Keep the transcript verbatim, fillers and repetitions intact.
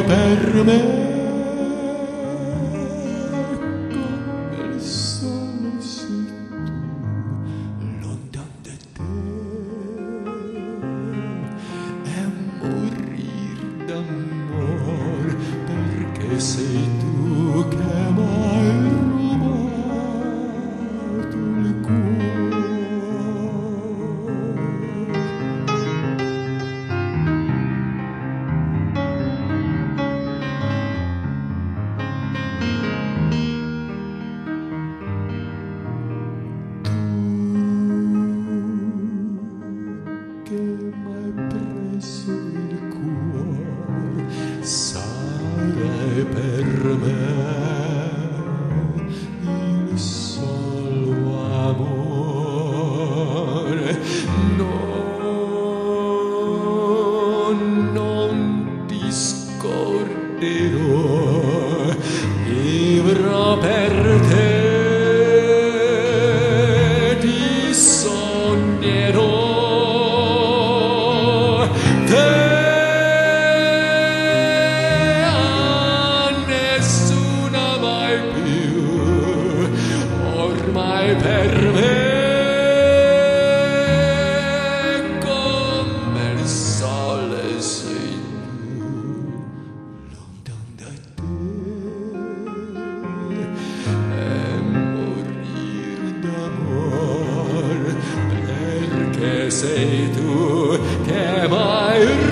per me come il sole sei tu, lontan da te è morir d'amor, perché sei tu che m'hai rubato il cuore. Che m'hai preso il cuore, sarai per me il solo amore. No, non ti scorderò, vivrò per te, ti sognerò. Te a nessuna mai più, ormai per me come il sole sei tu, lontan da te e morir d'amor, perché sei tu che m'hai